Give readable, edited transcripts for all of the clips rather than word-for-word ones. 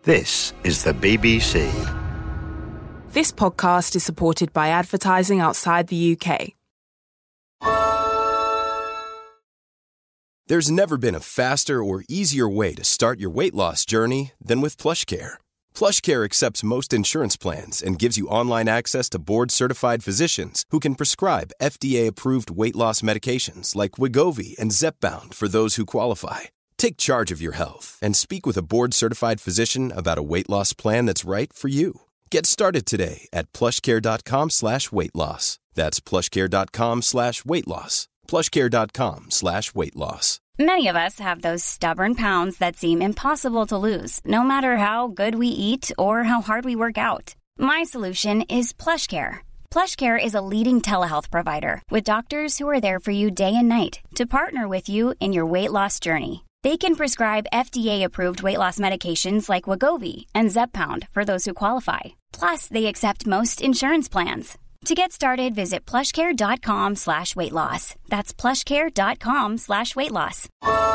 This is the BBC. This podcast is supported by advertising outside the UK. There's never been a faster or easier way to start your weight loss journey than with PlushCare. PlushCare accepts most insurance plans and gives you online access to board-certified physicians who can prescribe FDA-approved weight loss medications like Wegovy and Zepbound for those who qualify. Take charge of your health and speak with a board-certified physician about a weight loss plan that's right for you. Get started today at plushcare.com/weight loss. That's plushcare.com/weight loss. plushcare.com/weight loss. Many of us have those stubborn pounds that seem impossible to lose, no matter how good we eat or how hard we work out. My solution is PlushCare. PlushCare is a leading telehealth provider with doctors who are there for you day and night to partner with you in your weight loss journey. They can prescribe FDA-approved weight loss medications like Wegovy and Zepbound for those who qualify. Plus, they accept most insurance plans. To get started, visit plushcare.com/weight loss. That's plushcare.com/weight loss.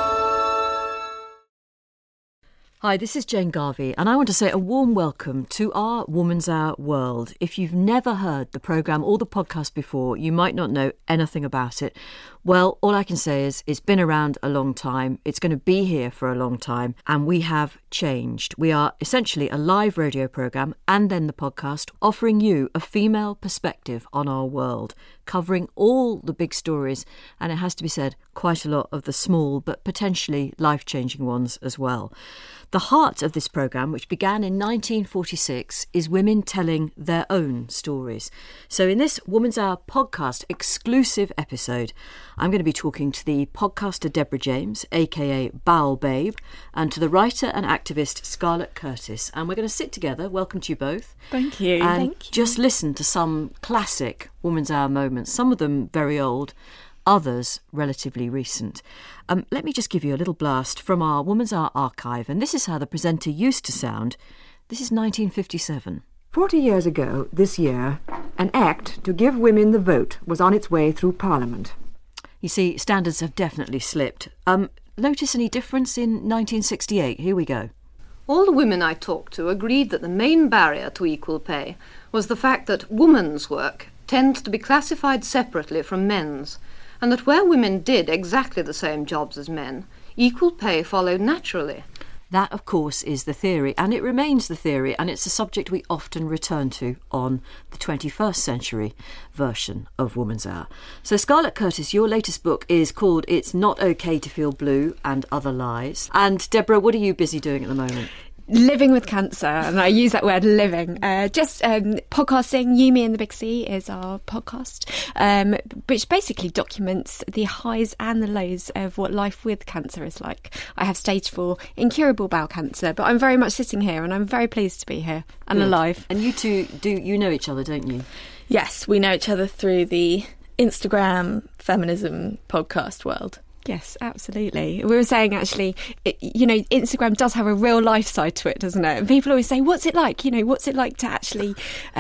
Hi, this is Jane Garvey, and I want to say a warm welcome to our Woman's Hour world. If you've never heard the programme or the podcast before, you might not know anything about it. Well, all I can say is it's been around a long time, it's going to be here for a long time, and we have changed. We are essentially a live radio programme and then the podcast, offering you a female perspective on our world, covering all the big stories, and it has to be said, quite a lot of the small but potentially life-changing ones as well. The heart of this programme, which began in 1946, is women telling their own stories. So in this Woman's Hour podcast exclusive episode, I'm going to be talking to the podcaster Deborah James, aka Bowel Babe, and to the writer and activist Scarlett Curtis. And we're going to sit together, welcome to you both. Thank you. And just listen to some classic Woman's Hour moments, some of them very old, others relatively recent. Let me just give you a little blast from our Woman's Hour archive, and this is how the presenter used to sound. This is 1957. 40 years ago, this year, an act to give women the vote was on its way through Parliament. You see, standards have definitely slipped. Notice any difference in 1968? Here we go. All the women I talked to agreed that the main barrier to equal pay was the fact that women's work tends to be classified separately from men's, and that where women did exactly the same jobs as men, equal pay followed naturally. That, of course, is the theory, and it remains the theory, and it's a subject we often return to on the 21st century version of Woman's Hour. So, Scarlett Curtis, your latest book is called It's Not Okay to Feel Blue and Other Lies. And, Deborah, what are you busy doing at the moment? Living with cancer, and I use that word living. Podcasting, You, Me and the Big C is our podcast, which basically documents the highs and the lows of what life with cancer is like. I have stage 4 incurable bowel cancer, but I'm very much sitting here and I'm very pleased to be here and alive. And you two, you know each other, don't you? Yes, we know each other through the Instagram feminism podcast world. Yes, absolutely. We were saying, actually, Instagram does have a real life side to it, doesn't it? And people always say, what's it like? What's it like to actually,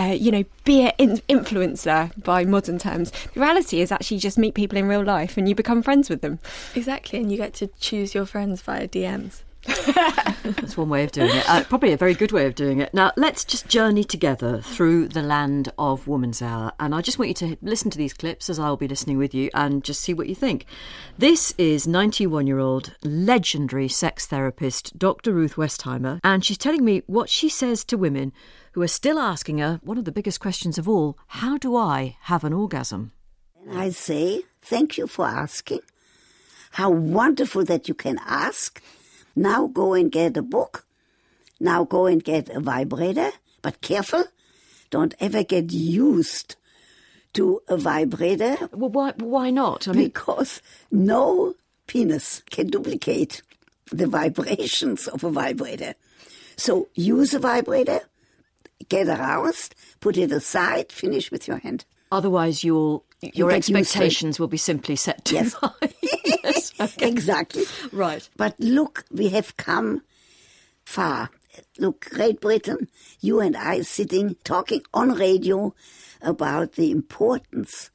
be an influencer by modern terms? The reality is actually just meet people in real life and you become friends with them. Exactly, and you get to choose your friends via DMs. That's one way of doing it. Probably a very good way of doing it. Now, let's just journey together through the land of Woman's Hour. And I just want you to listen to these clips as I'll be listening with you and just see what you think. This is 91-year-old legendary sex therapist Dr. Ruth Westheimer. And she's telling me what she says to women who are still asking her one of the biggest questions of all: how do I have an orgasm? I say, thank you for asking. How wonderful that you can ask. Now go and get a book. Now go and get a vibrator. But careful, don't ever get used to a vibrator. Well, why not? Because no penis can duplicate the vibrations of a vibrator. So use a vibrator, get aroused, put it aside, finish with your hand. Otherwise your expectations will be simply set too high. Yes, okay. Exactly. Right. But look, we have come far. Look, Great Britain, you and I sitting, talking on radio about the importance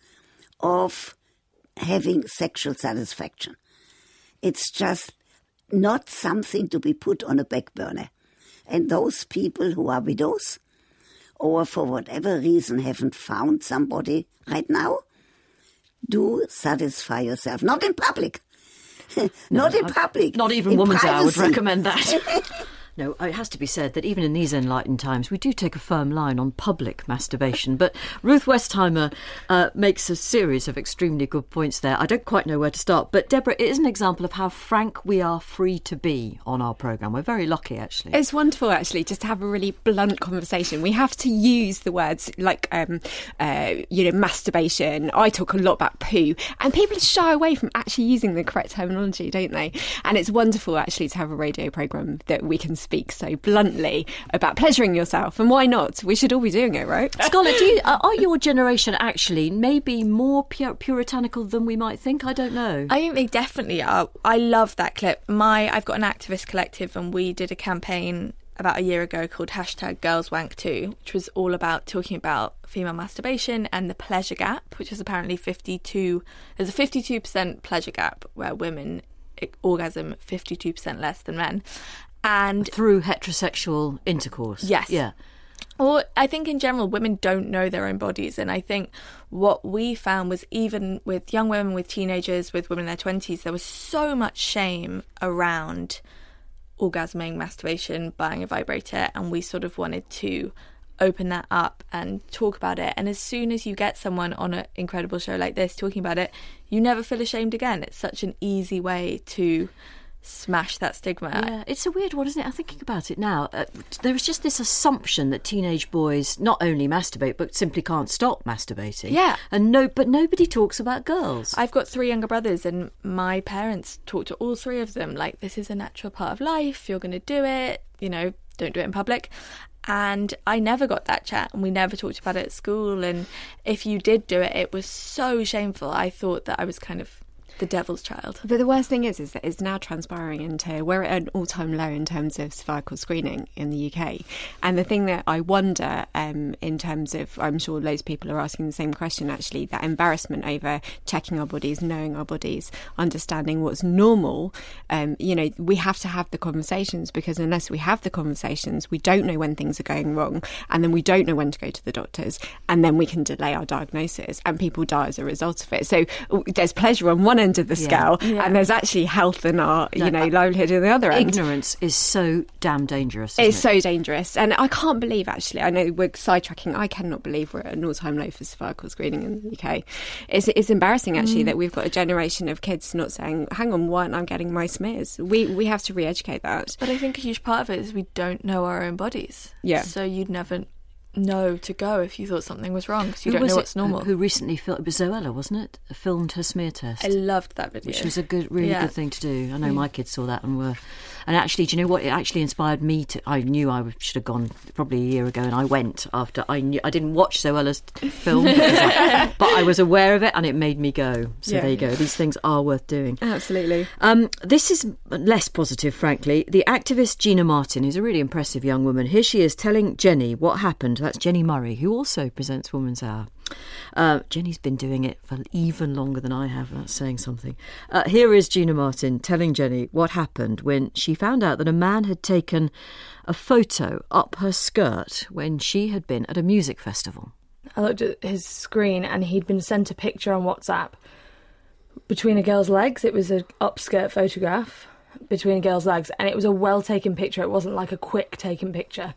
of having sexual satisfaction. It's just not something to be put on a back burner. And those people who are widows or for whatever reason haven't found somebody right now, do satisfy yourself. Not in public. Not in public. Not even in Woman's privacy. Hour would recommend that. No, it has to be said that even in these enlightened times, we do take a firm line on public masturbation. But Ruth Westheimer makes a series of extremely good points there. I don't quite know where to start. But Deborah, it is an example of how frank we are free to be on our programme. We're very lucky, actually. It's wonderful, actually, just to have a really blunt conversation. We have to use the words like, masturbation. I talk a lot about poo. And people shy away from actually using the correct terminology, don't they? And it's wonderful, actually, to have a radio programme that we can speak so bluntly about pleasuring yourself, and why not? We should all be doing it, right? Scarlett, are your generation actually maybe more puritanical than we might think? I don't know. I think they definitely are. I love that clip. I've got an activist collective, and we did a campaign about a year ago called #GirlsWank2, which was all about talking about female masturbation and the pleasure gap, which is apparently 52. There's a 52% pleasure gap where women orgasm 52% less than men. And through heterosexual intercourse. Yes. Yeah. Or I think in general, women don't know their own bodies. And I think what we found was even with young women, with teenagers, with women in their 20s, there was so much shame around orgasming, masturbation, buying a vibrator. And we sort of wanted to open that up and talk about it. And as soon as you get someone on an incredible show like this talking about it, you never feel ashamed again. It's such an easy way to smash that stigma. Yeah, it's a weird one, isn't it? I'm thinking about it now. There is just this assumption that teenage boys not only masturbate but simply can't stop masturbating. Yeah. But nobody talks about girls. I've got 3 younger brothers, and my parents talk to all 3 of them like, this is a natural part of life, you're going to do it, don't do it in public. And I never got that chat, and we never talked about it at school. And if you did do it, it was so shameful. I thought that I was kind of the devil's child. But the worst thing is that it's now transpiring into, we're at an all-time low in terms of cervical screening in the UK. And the thing that I wonder, in terms of, I'm sure loads of people are asking the same question, actually, that embarrassment over checking our bodies, knowing our bodies, understanding what's normal. We have to have the conversations, because unless we have the conversations, we don't know when things are going wrong, and then we don't know when to go to the doctors, and then we can delay our diagnosis, and people die as a result of it. So there's pleasure on one end of the scale, and there's actually health and our livelihood on the other end. Ignorance is so damn dangerous. It's so dangerous, and I can't believe, actually, I know we're sidetracking, I cannot believe we're at an all-time low for cervical screening in the UK. It's embarrassing, actually, that we've got a generation of kids not saying, hang on, why aren't I getting my smears? We have to re-educate that. But I think a huge part of it is we don't know our own bodies. Yeah. So you'd never know to go if you thought something was wrong, because you don't know what's normal. Who recently filmed, it was Zoella, wasn't it? Filmed her smear test. I loved that video. Which was a really good thing to do. I know my kids saw that and actually, do you know what? It actually inspired me to. I knew I should have gone probably a year ago, and I went after I knew. I didn't watch Zoella's film, but I was aware of it, and it made me go. So there you go. These things are worth doing. Absolutely. This is less positive, frankly. The activist Gina Martin, who's a really impressive young woman, here she is telling Jenny what happened. That's Jenny Murray, who also presents Woman's Hour. Jenny's been doing it for even longer than I have. That's saying something. Here is Gina Martin telling Jenny what happened when she found out that a man had taken a photo up her skirt when she had been at a music festival. I looked at his screen and he'd been sent a picture on WhatsApp between a girl's legs. It was an upskirt photograph between a girl's legs, and it was a well-taken picture. It wasn't like a quick-taken picture.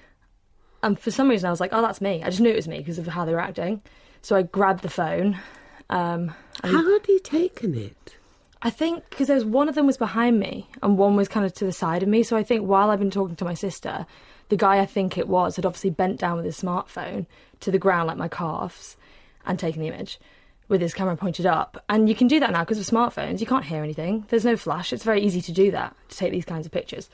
And for some reason I was like, oh, that's me. I just knew it was me because of how they were acting. So I grabbed the phone. How had he taken it? I think because there was one of them was behind me and one was kind of to the side of me. So I think while I've been talking to my sister, the guy I think it was had obviously bent down with his smartphone to the ground, like my calves, and taken the image with his camera pointed up. And you can do that now because of smartphones. You can't hear anything. There's no flash. It's very easy to do that, to take these kinds of pictures.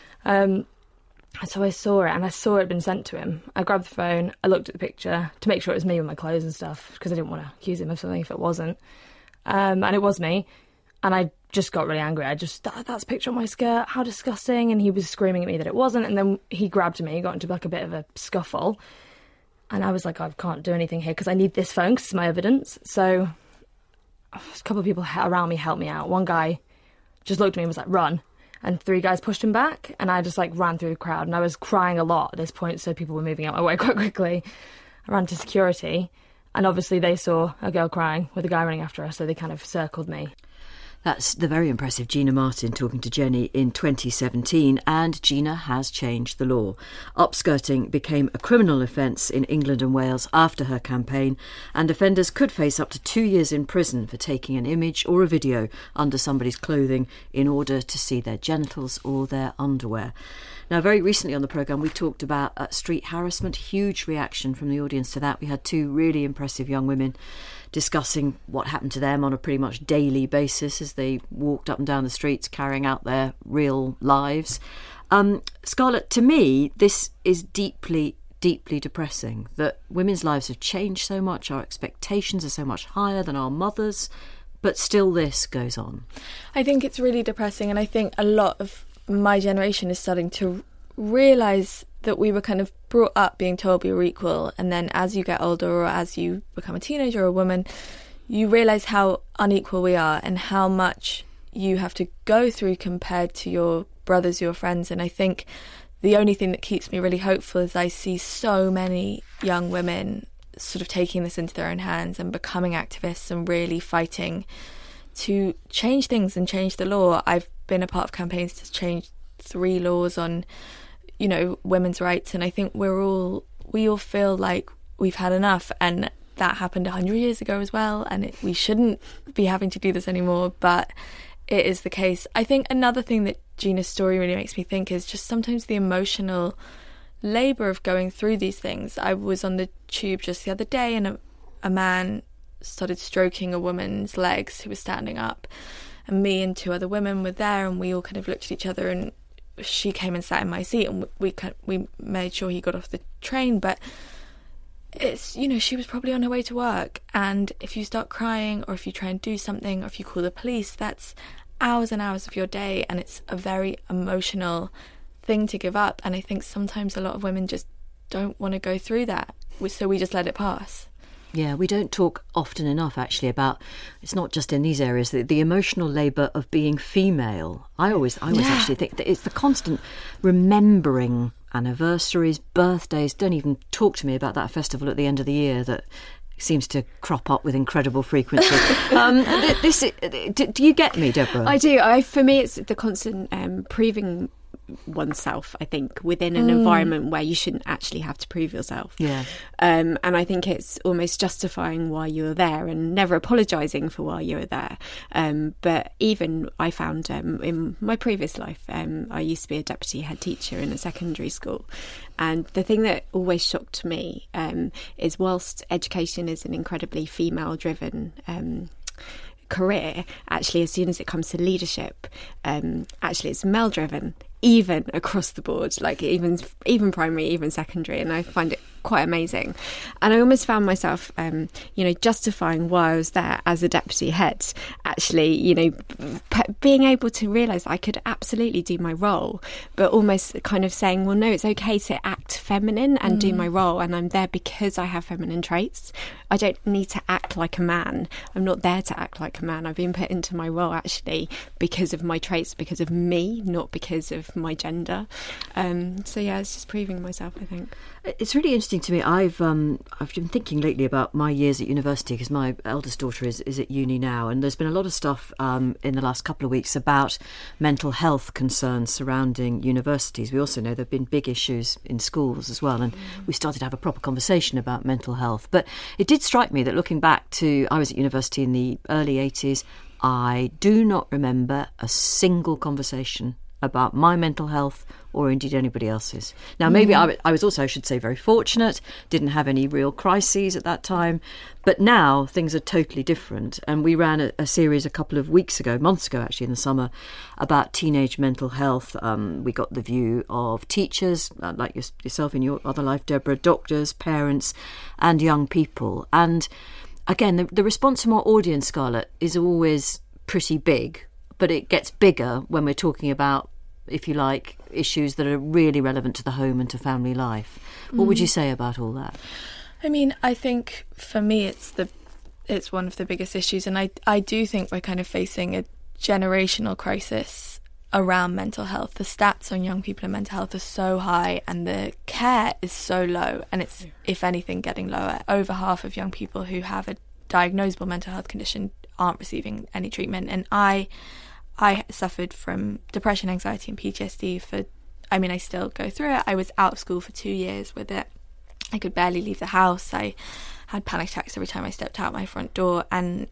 So I saw it, and I saw it had been sent to him. I grabbed the phone, I looked at the picture to make sure it was me with my clothes and stuff, because I didn't want to accuse him of something if it wasn't. And it was me, and I just got really angry. That's a picture on my skirt, how disgusting. And he was screaming at me that it wasn't, and then he grabbed me, got into like a bit of a scuffle. And I was like, I can't do anything here because I need this phone because it's my evidence. So a couple of people around me helped me out. One guy just looked at me and was like, run. and 3 guys pushed him back, and I just like ran through the crowd, and I was crying a lot at this point, so people were moving out my way quite quickly. I ran to security, and obviously they saw a girl crying with a guy running after her, so they kind of circled me. That's the very impressive Gina Martin talking to Jenny in 2017, and Gina has changed the law. Upskirting became a criminal offence in England and Wales after her campaign, and offenders could face up to 2 years in prison for taking an image or a video under somebody's clothing in order to see their genitals or their underwear. Now, very recently on the programme, we talked about street harassment. Huge reaction from the audience to that. We had 2 really impressive young women discussing what happened to them on a pretty much daily basis as they walked up and down the streets carrying out their real lives. Scarlett, to me, this is deeply, deeply depressing that women's lives have changed so much. Our expectations are so much higher than our mothers, but still this goes on. I think it's really depressing, and I think a lot of my generation is starting to realise that we were kind of brought up being told we were equal, and then as you get older or as you become a teenager or a woman, you realise how unequal we are and how much you have to go through compared to your brothers, your friends. And I think the only thing that keeps me really hopeful is I see so many young women sort of taking this into their own hands and becoming activists and really fighting to change things and change the law. I've been a part of campaigns to change 3 laws on, you know, women's rights, and I think we all feel like we've had enough, and that happened 100 years ago as well, and we shouldn't be having to do this anymore, but it is the case. I think another thing that Gina's story really makes me think is just sometimes the emotional labour of going through these things. I was on the tube just the other day, and a man started stroking a woman's legs who was standing up, and me and 2 other women were there, and we all kind of looked at each other, and she came and sat in my seat, and we made sure he got off the train. But it's, you know, she was probably on her way to work, and if you start crying, or if you try and do something, or if you call the police, that's hours and hours of your day, and it's a very emotional thing to give up. And I think sometimes a lot of women just don't want to go through that, so we just let it pass. Yeah, we don't talk often enough, actually, about, it's not just in these areas, the emotional labour of being female. I always actually think that it's the constant remembering anniversaries, birthdays. Don't even talk to me about that festival at the end of the year that seems to crop up with incredible frequency. Do you get me, Deborah? I do. For me, it's the constant proving oneself, I think, within an environment where you shouldn't actually have to prove yourself. Yeah. And I think it's almost justifying why you're there and never apologising for why you were there. But even I found in my previous life, I used to be a deputy head teacher in a secondary school. And the thing that always shocked me is whilst education is an incredibly female-driven career, actually, as soon as it comes to leadership, actually it's male-driven, even across the board, like even primary, even secondary, and I find it quite amazing. And I almost found myself, justifying why I was there as a deputy head, actually, being able to realise I could absolutely do my role, but almost kind of saying, well, no, it's okay to act feminine and do my role, and I'm there because I have feminine traits. I don't need to act like a man. I'm not there to act like a man. I've been put into my role, actually, because of my traits, because of me, not because of my gender. So yeah, it's just proving myself, I think. It's really interesting to me. I've been thinking lately about my years at university, because my eldest daughter is at uni now, and there's been a lot of stuff in the last couple of weeks about mental health concerns surrounding universities. We also know there have been big issues in schools as well, and we started to have a proper conversation about mental health. But it did strike me that looking back to, I was at university in the early 80s, I do not remember a single conversation about my mental health or indeed anybody else's. Now, maybe I was also, I should say, very fortunate, didn't have any real crises at that time, but now things are totally different. And we ran a series a couple of months ago actually, in the summer, about teenage mental health. We got the view of teachers, like yourself in your other life, Deborah, doctors, parents and young people. And again, the response from our audience, Scarlett, is always pretty big, but it gets bigger when we're talking about, if you like, issues that are really relevant to the home and to family life. What would you say about all that? I mean, I think for me it's one of the biggest issues, and I do think we're kind of facing a generational crisis around mental health. The stats on young people and mental health are so high, and the care is so low, and it's, if anything, getting lower. Over half of young people who have a diagnosable mental health condition aren't receiving any treatment. And I suffered from depression, anxiety and PTSD I still go through it. I was out of school for 2 years with it. I could barely leave the house. I had panic attacks every time I stepped out my front door, and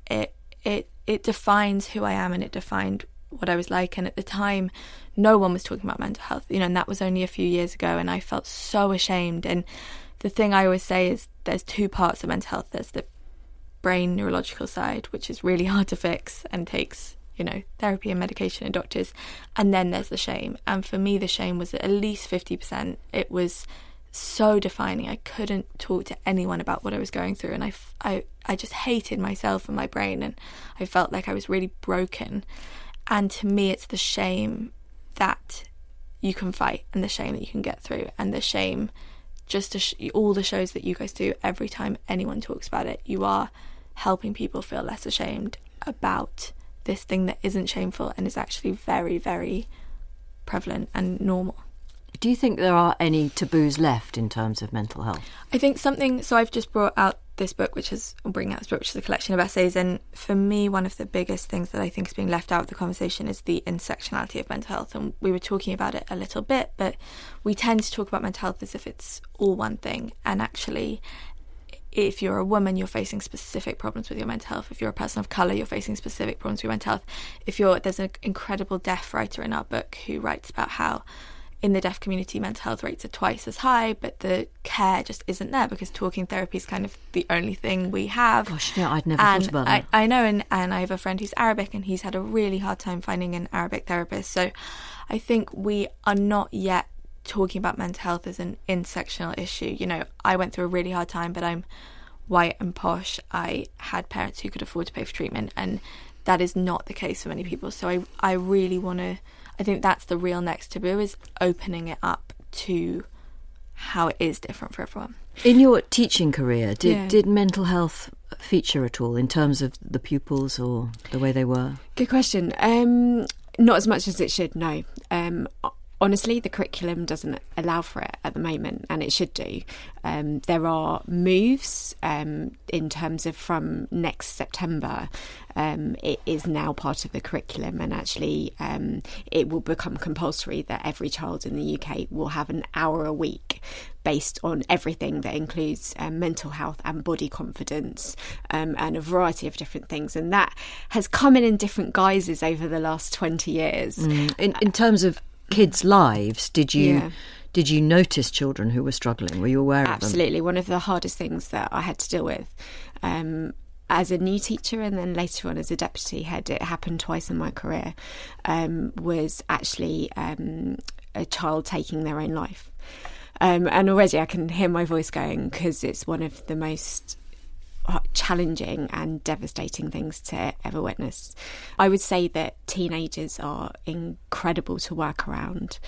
it defines who I am, and it defined what I was like. And at the time, no one was talking about mental health, and that was only a few years ago, and I felt so ashamed. And the thing I always say is there's two parts of mental health. There's the brain neurological side, which is really hard to fix and takes therapy and medication and doctors, and then there's the shame. And for me, the shame was at least 50%. It was so defining. I couldn't talk to anyone about what I was going through, and I just hated myself and my brain, and I felt like I was really broken. And to me, it's the shame that you can fight, and the shame that you can get through, and the shame just to all the shows that you guys do. Every time anyone talks about it, you are helping people feel less ashamed about this thing that isn't shameful and is actually very, very prevalent and normal. Do you think there are any taboos left in terms of mental health? I think so I've just brought out this book, which is a collection of essays, and for me, one of the biggest things that I think is being left out of the conversation is the intersectionality of mental health. And we were talking about it a little bit, but we tend to talk about mental health as if it's all one thing, and actually, if you're a woman, you're facing specific problems with your mental health. If you're a person of colour, you're facing specific problems with your mental health. There's an incredible deaf writer in our book who writes about how in the deaf community, mental health rates are twice as high, but the care just isn't there because talking therapy is kind of the only thing we have. Gosh, yeah, I'd never thought about that. I know, and I have a friend who's Arabic, and he's had a really hard time finding an Arabic therapist. So I think we are not yet talking about mental health as an intersectional issue. I went through a really hard time, but I'm white and posh. I had parents who could afford to pay for treatment, and that is not the case for many people. So I really want to, I think that's the real next taboo, is opening it up to how it is different for everyone. In your teaching career, did mental health feature at all in terms of the pupils or the way they were? Good question. Not as much as it should, no. Honestly, the curriculum doesn't allow for it at the moment, and it should do. There are moves in terms of from next September. It is now part of the curriculum, and actually it will become compulsory that every child in the UK will have an hour a week based on everything that includes mental health and body confidence, and a variety of different things. And that has come in different guises over the last 20 years. In terms of kids' lives, did you notice children who were struggling? Were you aware of them? Absolutely. One of the hardest things that I had to deal with as a new teacher, and then later on as a deputy head, it happened twice in my career, was actually a child taking their own life. And already I can hear my voice going, because it's one of the most challenging and devastating things to ever witness. I would say that teenagers are incredible to work around,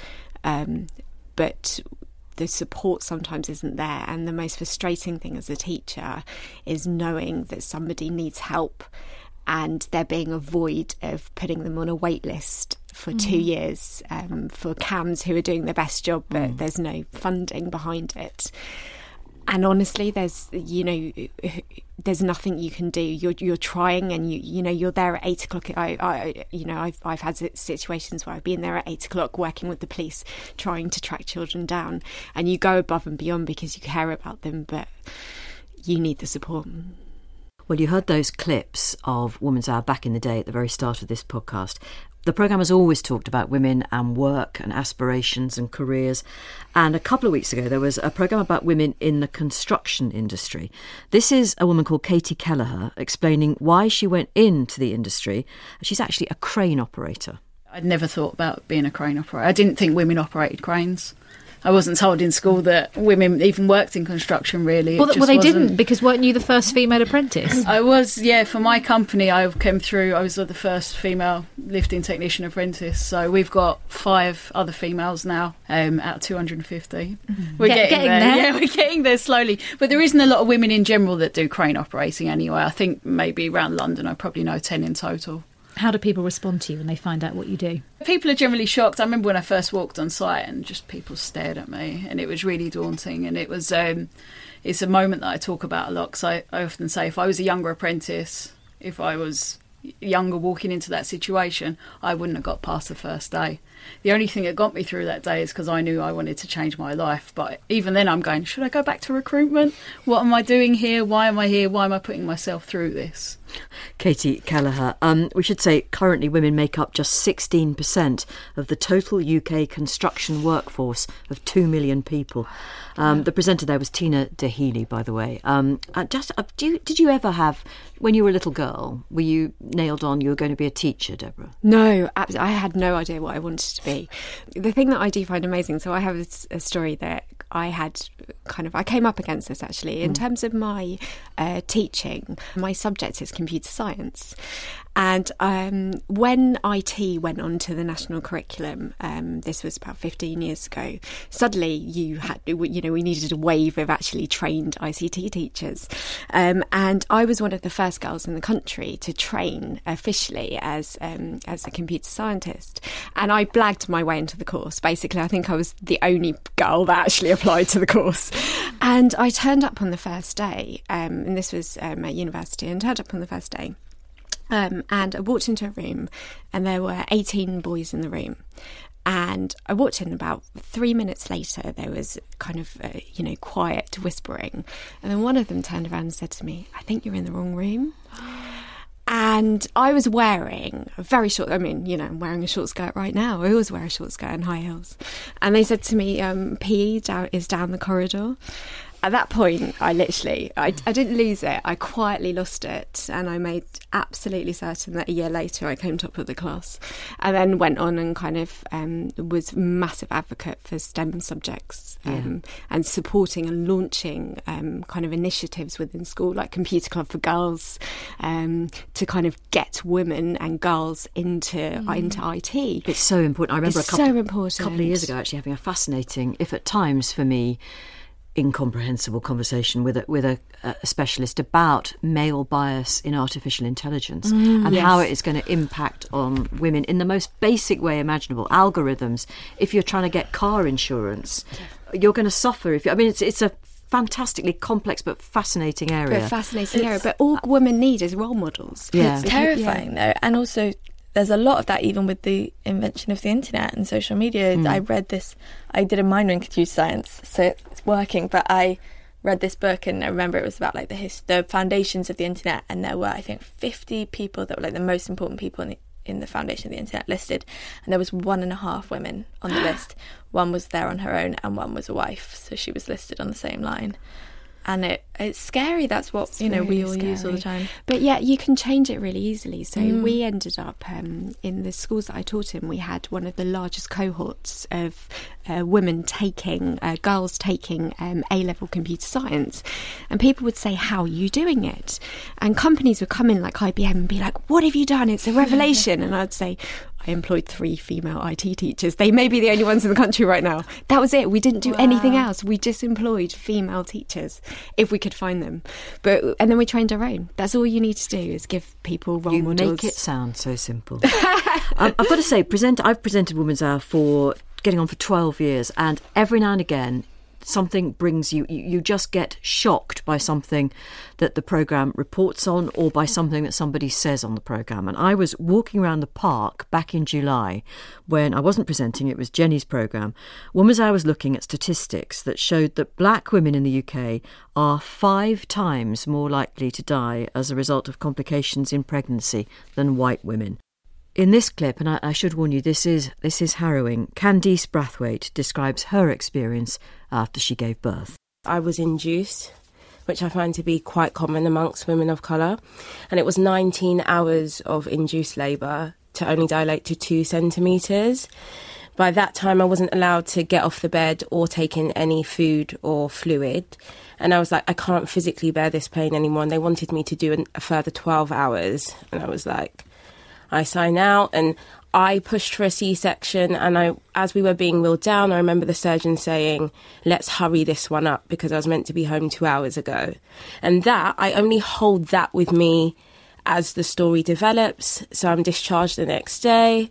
but the support sometimes isn't there. And the most frustrating thing as a teacher is knowing that somebody needs help and there being a void of putting them on a wait list for 2 years for CAMs who are doing their best job, but there's no funding behind it. And honestly, there's nothing you can do. You're trying, and you're there at 8 o'clock. I've had situations where I've been there at 8 o'clock working with the police, trying to track children down, and you go above and beyond because you care about them, but you need the support. Well, you heard those clips of Woman's Hour back in the day at the very start of this podcast. The programme has always talked about women and work and aspirations and careers. And a couple of weeks ago, there was a programme about women in the construction industry. This is a woman called Katie Kelleher explaining why she went into the industry. She's actually a crane operator. I'd never thought about being a crane operator. I didn't think women operated cranes. I wasn't told in school that women even worked in construction, really. Well, they didn't, because weren't you the first female apprentice? I was, yeah. For my company, I came through, I was the first female lifting technician apprentice. So we've got 5 other females now out of 250. We're getting there. Yeah, we're getting there slowly. But there isn't a lot of women in general that do crane operating anyway. I think maybe around London, I probably know 10 in total. How do people respond to you when they find out what you do? People are generally shocked. I remember when I first walked on site and just people stared at me, and it was really daunting. And it was it's a moment that I talk about a lot, because I often say if I was a younger apprentice, if I was younger walking into that situation, I wouldn't have got past the first day. The only thing that got me through that day is because I knew I wanted to change my life. But even then I'm going, should I go back to recruitment? What am I doing here? Why am I here? Why am I putting myself through this? Katie Kelleher, we should say currently women make up just 16% of the total UK construction workforce of 2 million people. The presenter there was Tina Dahealy, by the way. Did you ever have, when you were a little girl, were you nailed on you were going to be a teacher, Deborah? No, I had no idea what I wanted to be. The thing that I do find amazing, so I have a story that I came up against this actually. In terms of my teaching, my subject is computer science. And when IT went onto the national curriculum, this was about 15 years ago, suddenly we needed a wave of actually trained ICT teachers. And I was one of the first girls in the country to train officially as a computer scientist. And I blagged my way into the course. Basically, I think I was the only girl that actually applied to the course. And I turned up on the first day, and this was at university, and turned up on the first day. And I walked into a room and there were 18 boys in the room. And I walked in, about 3 minutes later, there was kind of, quiet whispering. And then one of them turned around and said to me, "I think you're in the wrong room." And I was wearing a very short, I'm wearing a short skirt right now. I always wear a short skirt and high heels. And they said to me, PE is down the corridor. At that point, I didn't lose it. I quietly lost it. And I made absolutely certain that a year later I came top of the class. And then went on and kind of was a massive advocate for STEM subjects and supporting and launching kind of initiatives within school, like Computer Club for Girls, to kind of get women and girls into IT. It's so important. I remember a couple of years ago actually having a fascinating, if at times for me, incomprehensible conversation with a specialist about male bias in artificial intelligence and how it is going to impact on women in the most basic way imaginable. Algorithms. If you're trying to get car insurance, you're going to suffer. It's a fantastically complex but fascinating area. But all women need is role models. Yeah. It's terrifying though, and also there's a lot of that even with the invention of the internet and social media. I read this, I did a minor in computer science, so it's working, but I read this book and I remember it was about like the foundations of the internet, and there were, I think, 50 people that were like the most important people in the foundation of the internet listed, and there was 1.5 women on the list. One was there on her own and one was a wife, so she was listed on the same line. And it's scary. That's what we all use all the time. But yeah, you can change it really easily. So we ended up in the schools that I taught in. We had one of the largest cohorts of girls taking A-level computer science, and people would say, "How are you doing it?" And companies would come in like IBM and be like, "What have you done? It's a revelation." And I'd say, I employed 3 female IT teachers. They may be the only ones in the country right now. That was it. We didn't do anything else. We just employed female teachers if we could find them. And then we trained our own. That's all you need to do is give people role models. You make it sound so simple. I've got to say, I've presented Woman's Hour for getting on for 12 years, and every now and again something brings you just get shocked by something that the programme reports on or by something that somebody says on the programme. And I was walking around the park back in July when I wasn't presenting, it was Jenny's programme. Woman's Hour was looking at statistics that showed that black women in the UK are 5 times more likely to die as a result of complications in pregnancy than white women. In this clip, and I should warn you, this is harrowing, Candice Brathwaite describes her experience after she gave birth. I was induced, which I find to be quite common amongst women of colour, and it was 19 hours of induced labour to only dilate to 2 centimetres. By that time, I wasn't allowed to get off the bed or take in any food or fluid, and I was like, I can't physically bear this pain anymore, and they wanted me to do a further 12 hours, and I was like, I sign out, and I pushed for a C-section, and as we were being wheeled down, I remember the surgeon saying, "Let's hurry this one up," because I was meant to be home 2 hours ago. And I only hold that with me as the story develops. So I'm discharged the next day.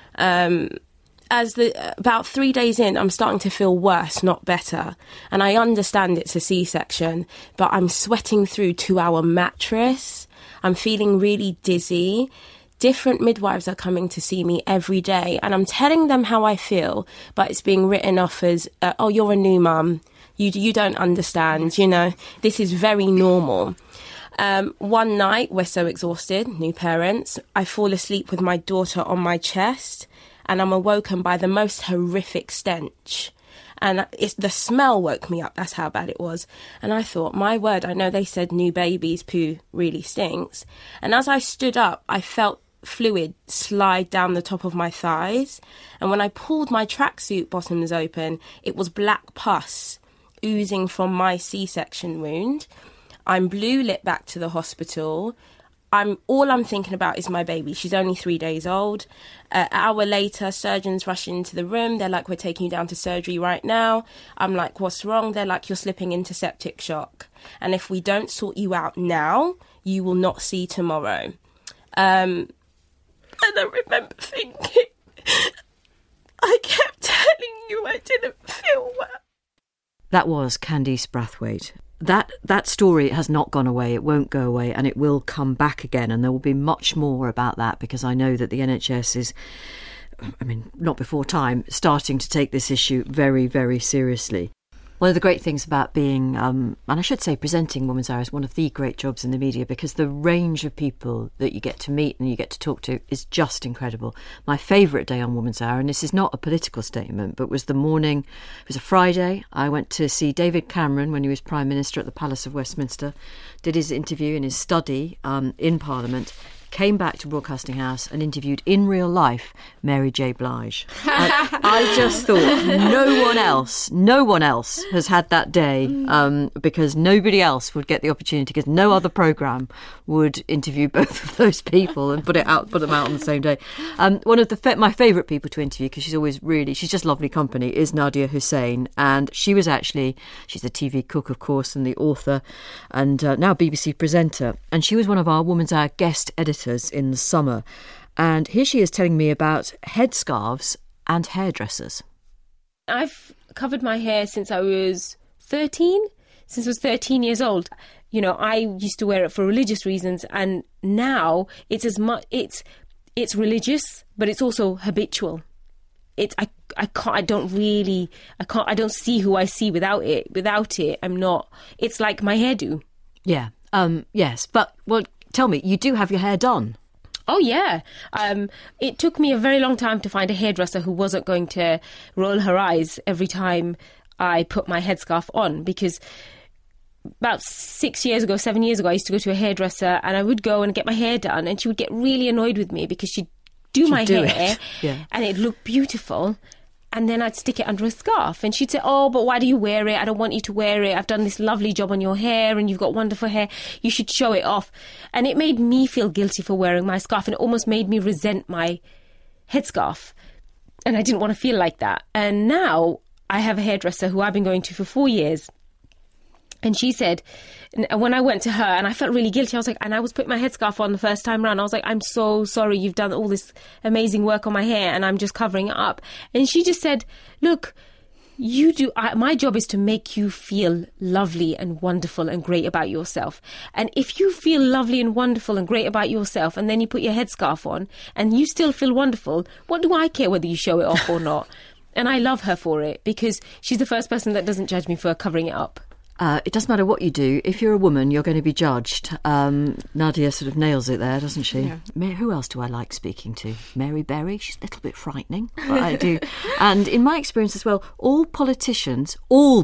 About 3 days in, I'm starting to feel worse, not better. And I understand it's a C-section, but I'm sweating through 2-hour mattress. I'm feeling really dizzy. Different midwives are coming to see me every day, and I'm telling them how I feel, but it's being written off as, oh, you're a new mum. You don't understand, you know. This is very normal. One night, we're so exhausted, new parents. I fall asleep with my daughter on my chest, and I'm awoken by the most horrific stench. And the smell woke me up. That's how bad it was. And I thought, my word, I know they said new baby's poo really stinks. And as I stood up, I felt fluid slide down the top of my thighs. And when I pulled my tracksuit bottoms open, it was black pus oozing from my C-section wound. I'm blue lit back to the hospital. All I'm thinking about is my baby. She's only 3 days old. An hour later, surgeons rush into the room. They're like, we're taking you down to surgery right now. I'm like, what's wrong? They're like, you're slipping into septic shock. And if we don't sort you out now, you will not see tomorrow. And I remember thinking, I kept telling you I didn't feel well. That was Candice Brathwaite. That story has not gone away. It won't go away, and it will come back again. And there will be much more about that, because I know that the NHS is, not before time, starting to take this issue very, very seriously. One of the great things about being, and I should say presenting Woman's Hour, is one of the great jobs in the media, because the range of people that you get to meet and you get to talk to is just incredible. My favourite day on Woman's Hour, and this is not a political statement, but was the morning, it was a Friday, I went to see David Cameron when he was Prime Minister at the Palace of Westminster, did his interview in his study in Parliament, came back to Broadcasting House and interviewed in real life Mary J. Blige. I just thought no one else has had that day, because nobody else would get the opportunity, because no other programme would interview both of those people and put them out on the same day. One of my favourite people to interview, because she's just lovely company, is Nadia Hussain, and she's a TV cook, of course, and the author, and now BBC presenter, and she was one of our Woman's Hour guest editors in the summer. And here she is telling me about headscarves and hairdressers. I've covered my hair since I was 13 years old. You know, I used to wear it for religious reasons, and now it's it's religious, but it's also habitual. I don't see who I see without it. Without it, I'm not. It's like my hairdo. Yeah. Yes. But, well, tell me, you do have your hair done? Oh, yeah. It took me a very long time to find a hairdresser who wasn't going to roll her eyes every time I put my headscarf on, because about 7 years ago, I used to go to a hairdresser, and I would go and get my hair done, and she would get really annoyed with me because she'd do my hair and it looked beautiful, and then I'd stick it under a scarf, and she'd say, oh, but why do you wear it? I don't want you to wear it. I've done this lovely job on your hair, and you've got wonderful hair. You should show it off. And it made me feel guilty for wearing my scarf, and it almost made me resent my headscarf, and I didn't want to feel like that. And now I have a hairdresser who I've been going to for 4 years, and she said, when I went to her, and I felt really guilty, I was like, and I was putting my headscarf on the first time around, I was like, I'm so sorry, you've done all this amazing work on my hair, and I'm just covering it up. And she just said, look, my job is to make you feel lovely and wonderful and great about yourself. And if you feel lovely and wonderful and great about yourself, and then you put your headscarf on, and you still feel wonderful, what do I care whether you show it off or not? And I love her for it, because she's the first person that doesn't judge me for covering it up. It doesn't matter what you do. If you're a woman, you're going to be judged. Nadia sort of nails it there, doesn't she? Yeah. Who else do I like speaking to? Mary Berry. She's a little bit frightening, but I do. And in my experience as well, all politicians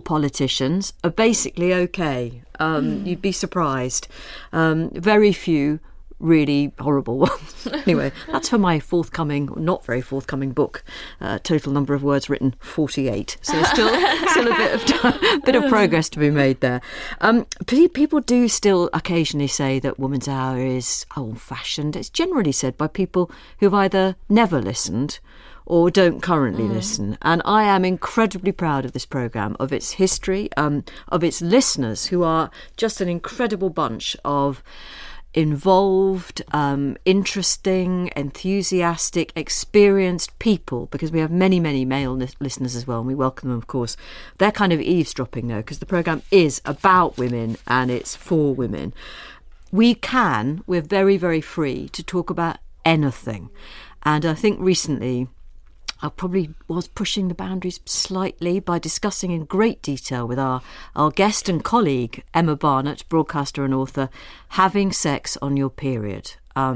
are basically okay. You'd be surprised. Very few really horrible ones. Anyway, that's for my not very forthcoming book. Total number of words written, 48. So still a bit of progress to be made there. People do still occasionally say that Woman's Hour is old-fashioned. It's generally said by people who've either never listened or don't currently listen. And I am incredibly proud of this programme, of its history, of its listeners, who are just an incredible bunch of involved, interesting, enthusiastic, experienced people, because we have many, many male listeners as well, and we welcome them, of course. They're kind of eavesdropping, though, because the programme is about women and it's for women. We're very, very free to talk about anything. And I think recently I probably was pushing the boundaries slightly by discussing in great detail with our guest and colleague, Emma Barnett, broadcaster and author, having sex on your period.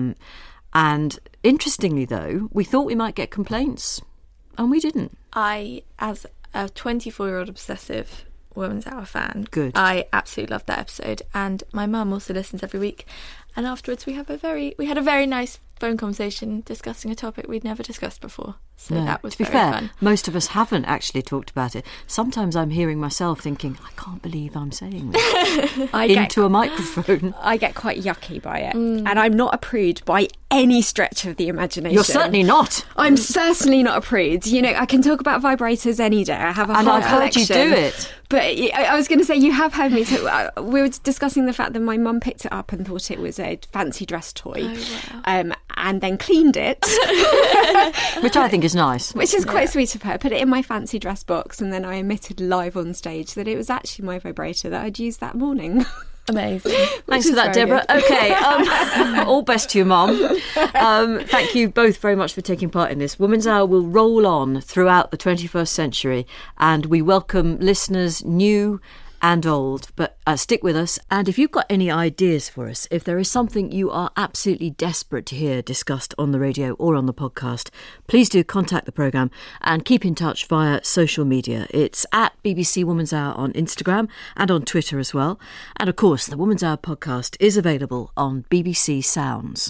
And interestingly, though, we thought we might get complaints, and we didn't. I, as a 24-year-old obsessive Women's Hour fan, good. I absolutely loved that episode, and my mum also listens every week. And afterwards, we had a very nice phone conversation discussing a topic we'd never discussed before. So that was very fun. To be fair, most of us haven't actually talked about it. Sometimes I'm hearing myself thinking, I can't believe I'm saying this into a microphone. I get quite yucky by it. And I'm not a prude by any stretch of the imagination. You're certainly not. I'm certainly not a prude. You know, I can talk about vibrators any day. I have a whole collection. And I've heard you do it. But I was going to say, you have heard me talk. We were discussing the fact that my mum picked it up and thought it was a fancy dress toy. Oh, wow. And then cleaned it. Which I think is nice. Which is quite sweet of her. Put it in my fancy dress box, and then I admitted live on stage that it was actually my vibrator that I'd used that morning. Amazing. Thanks for that, Deborah. Good. Okay, all best to your mum. Thank you both very much for taking part in this. Women's Hour will roll on throughout the 21st century, and we welcome listeners new and old, but stick with us. And if you've got any ideas for us, if there is something you are absolutely desperate to hear discussed on the radio or on the podcast, please do contact the programme and keep in touch via social media. It's at BBC Woman's Hour on Instagram and on Twitter as well. And of course, the Woman's Hour podcast is available on BBC Sounds.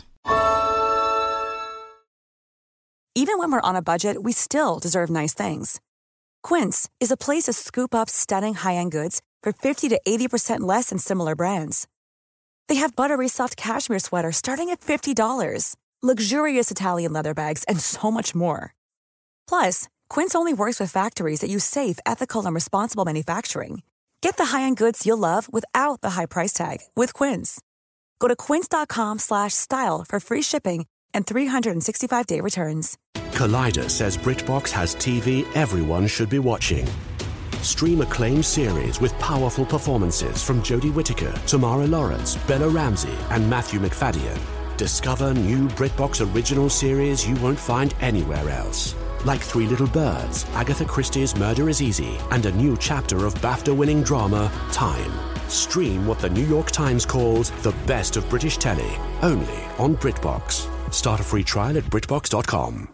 Even when we're on a budget, we still deserve nice things. Quince is a place to scoop up stunning high-end goods for 50 to 80% less than similar brands. They have buttery soft cashmere sweaters starting at $50, luxurious Italian leather bags, and so much more. Plus, Quince only works with factories that use safe, ethical, and responsible manufacturing. Get the high-end goods you'll love without the high price tag with Quince. Go to quince.com/style for free shipping and 365-day returns. Collider says BritBox has TV everyone should be watching. Stream acclaimed series with powerful performances from Jodie Whittaker, Tamara Lawrence, Bella Ramsey, and Matthew McFadden. Discover new BritBox original series you won't find anywhere else. Like Three Little Birds, Agatha Christie's Murder is Easy, and a new chapter of BAFTA-winning drama, Time. Stream what the New York Times calls the best of British telly, only on BritBox. Start a free trial at BritBox.com.